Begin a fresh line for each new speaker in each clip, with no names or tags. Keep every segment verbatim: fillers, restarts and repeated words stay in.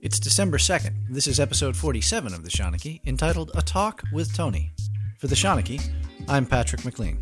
It's December second. This is episode forty-seven of The Shawnee, entitled A Talk with Tony. For The Shawnee, I'm Patrick McLean.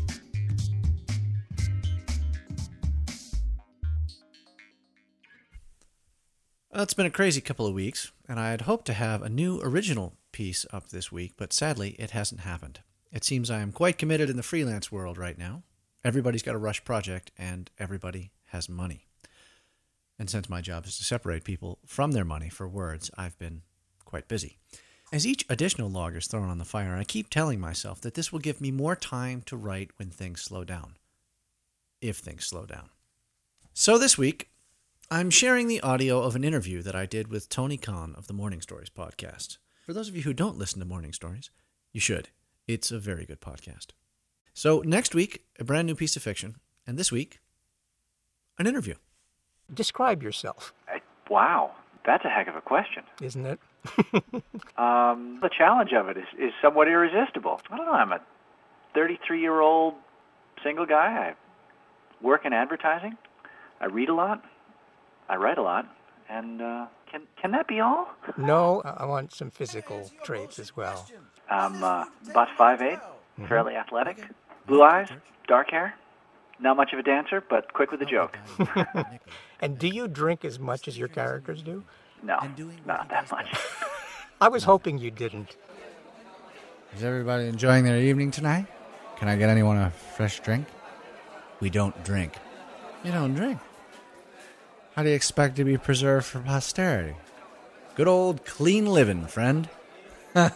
Well, it's been a crazy couple of weeks, and I had hoped to have a new original piece up this week, but sadly it hasn't happened. It seems I am quite committed in the freelance world right now. Everybody's got a rush project, and everybody has money. And since my job is to separate people from their money for words, I've been quite busy. As each additional log is thrown on the fire, I keep telling myself that this will give me more time to write when things slow down. If things slow down. So this week, I'm sharing the audio of an interview that I did with Tony Khan of the Morning Stories podcast. For those of you who don't listen to Morning Stories, you should. It's a very good podcast. So next week, a brand new piece of fiction, and this week, an interview.
Describe yourself.
I, wow, that's a heck of a question.
Isn't it?
um, the challenge of it is, is somewhat irresistible. I don't know, I'm a thirty-three-year-old single guy. I work in advertising. I read a lot. I write a lot. And uh, can can that be all?
No, I want some physical traits as well.
I'm uh, about five eight, mm-hmm. fairly athletic, blue eyes, dark hair. Not much of a dancer, but quick with a joke.
And do you drink as much as your characters do?
No, not that much.
I was hoping you didn't.
Is everybody enjoying their evening tonight? Can I get anyone a fresh drink? We don't drink. You don't drink? How do you expect to be preserved for posterity? Good old clean living, friend. Oh.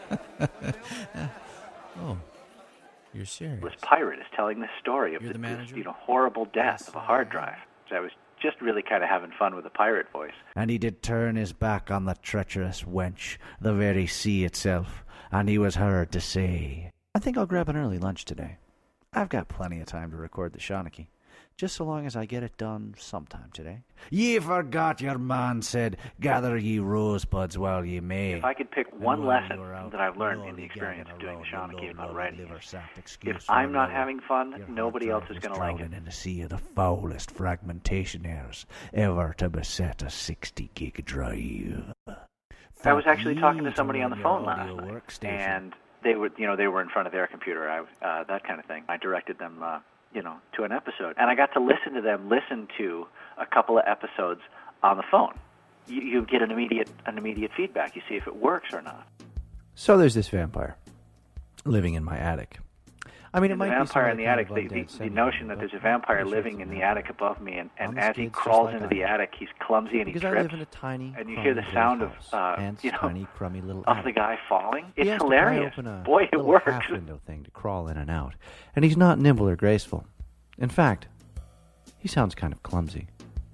You're serious?
This pirate is telling the story of the,
the
this, you know, horrible death
yes,
of a hard drive. So I was just really kind of having fun with the pirate voice.
And he did turn his back on the treacherous wench, the very sea itself, and he was heard to say, I think I'll grab an early lunch today. I've got plenty of time to record the Shawnee, just so long as I get it done sometime today. Ye forgot your man said, gather ye rosebuds while ye may.
If I could pick one lesson that I've learned in the experience of doing the Shawnee about writing it, if I'm not having fun, nobody else is going to like it.
In the sea of the foulest fragmentation errors ever to beset a sixty gig drive.
I was actually talking to somebody on the phone last night, and they were, you know, they were in front of their computer, I, uh, that kind of thing. I directed them, uh, you know, to an episode, and I got to listen to them listen to a couple of episodes on the phone. You, you get an immediate, an immediate feedback. You see if it works or not.
So there's this vampire living in my attic. I mean, it
and
might
the vampire
be
in the attic. The, the, the notion that there's a vampire living in the attic above me, and, and as he crawls into the attic, he's clumsy and he
because
trips.
I live in a tiny,
and you hear the sound of, uh,
Hence,
you know,
tiny, crummy little
of
attic.
the guy falling. It's
he has
hilarious.
To pry open a
Boy, it works.
Half window thing to crawl in and out, and he's not nimble or graceful. In fact, he sounds kind of clumsy.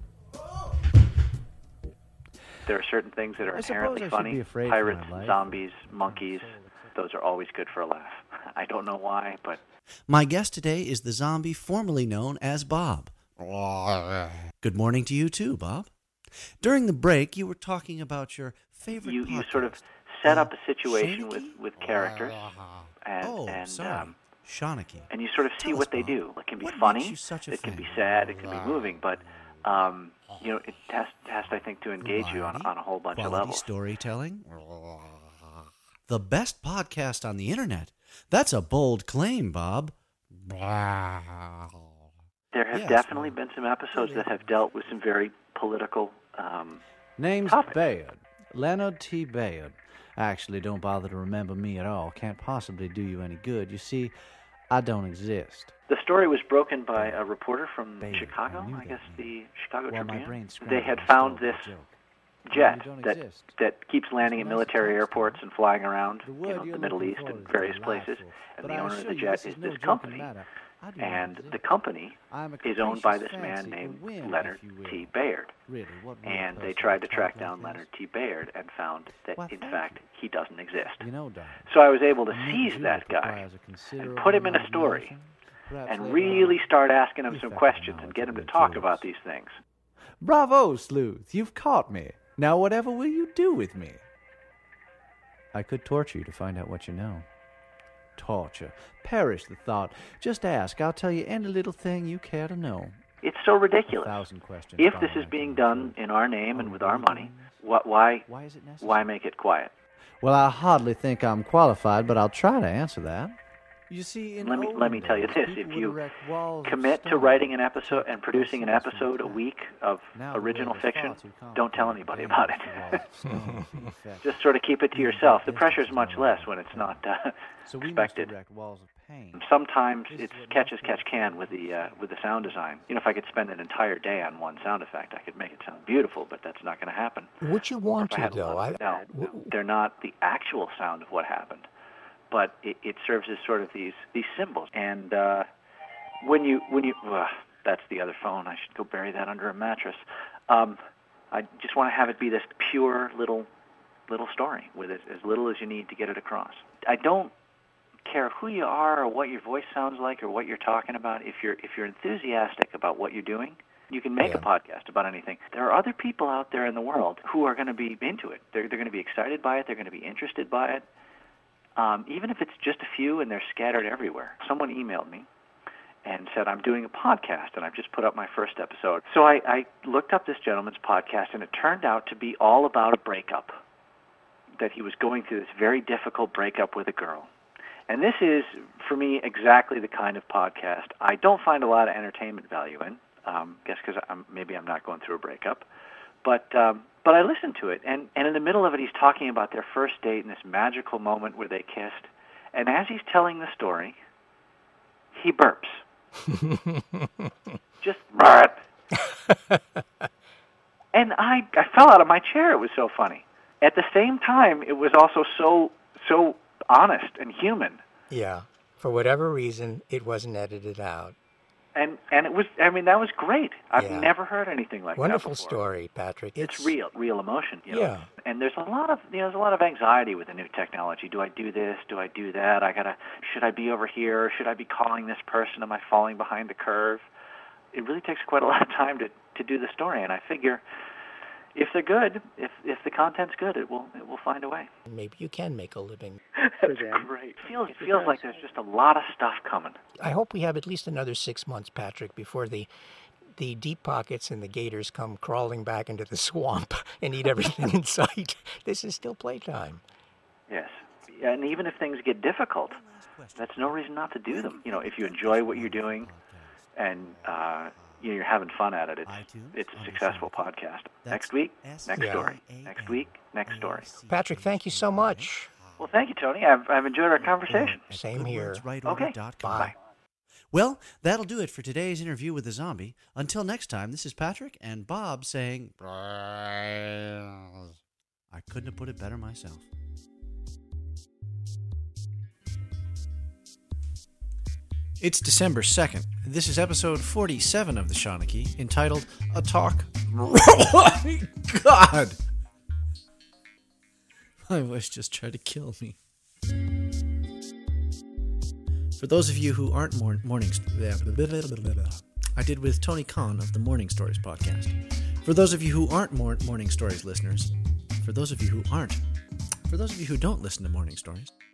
There are certain things that are
I
inherently funny. Pirates, zombies, monkeys. Those are always good for a laugh. I don't know why, but... My guest today is the zombie formerly known as Bob. Good morning to you too, Bob. During the break, you were talking about your favorite You, you sort of set up a situation with, with characters. And,
oh,
and,
sorry.
Um,
Shawnee.
And you sort of see
Tell
what
us,
they
Bob.
do. It can be
What
funny,
makes you such a
it can
fan?
be sad, it can be moving, but... Um, you know, it has, has I think, to engage you on, on a whole bunch
Quality
of levels.
Storytelling. The best podcast on the internet. That's a bold claim, Bob.
There have
Yes,
definitely
well,
been some episodes that have dealt with some very political um,
Name's
topics.
Bayard. Leonard T. Bayard. Actually, don't bother to remember me at all. Can't possibly do you any good. You see, I don't exist.
The story was broken by a reporter from
Bayard,
Chicago,
I knew
I,
that
guess
name.
the Chicago
Well, my
Tribune.
brain
They
scrambled
had
and
found
stole
this
the joke.
jet
You don't
that,
exist.
that keeps landing at
That's
military
nice
airports and flying around
The
you
word
know,
you're
the Middle
looking
East
for
and
is
various places.
delightful,
And
but
the
I
owner of
assure
the
you
jet
this
is
is no
this
joke in
company.
matter. I do
And
not
the
exist.
company
I'm a
is owned by
capricious
this man
fancy, a
named
whim,
Leonard
if you will.
T. Bayard.
Really, what would a
And they
person
tried to
talk
track
like
down
this?
Leonard T. Bayard and found that,
Why,
in
thank
fact, he doesn't exist.
You know, darling,
So I was able to
a
seize
new
that
Jew
guy
requires a considerable
and put him in a
amount of
story
notion, perhaps
and
later
really
on.
start asking him
You
some
affect
questions
the
and get him to
knowledge of
talk
good
about
fools.
these things.
Bravo, Sleuth! You've caught me. Now whatever will you do with me? I could torture you to find out what you know. Torture. Perish the thought. Just ask. I'll tell you any little thing you care to know.
It's so ridiculous.
Thousand questions.
If this is being done in our name and with our money, what, why,
Why is it necessary?
why make it quiet?
Well, I hardly think I'm qualified, but I'll try to answer that. You see, in
Let me
olden
let me tell you
days,
this:
people
if
would
you
erect walls of
commit to
stone
writing an
to
episode
keep
and producing an
proceeds from
episode a
attack.
week of
Now the
original
world is
fiction,
far too
don't tell
complicated
anybody
and
about
dangerous
it.
for walls of stone to be effective.
Just sort of keep it to yourself. The pressure is much less when it's not uh,
So we must
expected.
erect walls of pain.
Sometimes it's catch as catch can with the uh, with the sound design. You know, if I could spend an entire day on one sound effect, I could make it sound beautiful, but that's not going to happen.
Would you want
If I
to,
had a
though?
lot
I,
of- no, no, they're not the actual sound of what happened, but it, it serves as sort of these these symbols. And uh, when you when you uh, that's the other phone. I should go bury that under a mattress. Um, I just want to have it be this pure little little story with as, as little as you need to get it across. I don't care who you are or what your voice sounds like or what you're talking about. If you're if you're enthusiastic about what you're doing, you can make
Yeah.
a podcast about anything. There are other people out there in the world who are going to be into it. They're they're going to be excited by it. They're going to be interested by it. Um, even if it's just a few and they're scattered everywhere. Someone emailed me and said, I'm doing a podcast, and I've just put up my first episode. So I, I looked up this gentleman's podcast, and it turned out to be all about a breakup, that he was going through this very difficult breakup with a girl. And this is, for me, exactly the kind of podcast I don't find a lot of entertainment value in, um, I guess because I'm, maybe I'm not going through a breakup. But um, but I listened to it, and, and in the middle of it, he's talking about their first date and this magical moment where they kissed. And as he's telling the story, he burps. Just burp. And I, I fell out of my chair. It was so funny. At the same time, it was also so so honest and human.
yeah. For whatever reason, it wasn't edited out.
And and it was, I mean, that was great. I've
Yeah.
never heard anything like
Wonderful
that before.
story, Patrick.
It's real, real emotion. You know?
Yeah.
And there's a lot of, you know, there's a lot of anxiety with the new technology. Do I do this? Do I do that? I gotta. Should I be over here? Should I be calling this person? Am I falling behind the curve? It really takes quite a lot of time to to do the story. And I figure, if they're good, if if the content's good, it will it will find a way.
Maybe you can make a living.
That's great. It feels it feels like there's just a lot of stuff coming.
I hope we have at least another six months, Patrick, before the the deep pockets and the gators come crawling back into the swamp and eat everything in sight. This is still playtime.
Yes. And even if things get difficult, that's no reason not to do them. You know, if you enjoy what you're doing and uh, you know, you're having fun at it, it's it's a successful podcast. Next week, next
Yeah.
story. Next week, next story.
Patrick, thank you so much.
Well, thank you, Tony. I've I've enjoyed our conversation.
Same here.
Okay.
Bye.
Well, that'll do it for today's interview with the zombie. Until next time, this is Patrick and Bob saying, I couldn't have put it better myself. It's December second. This is episode forty-seven of the Shawnee, entitled A Talk. Oh my God! My voice just tried to kill me. For those of you who aren't mor- morning... I did with Tony Khan of the Morning Stories podcast. For those of you who aren't mor- Morning Stories listeners, for those of you who aren't, for those of you who don't listen to Morning Stories,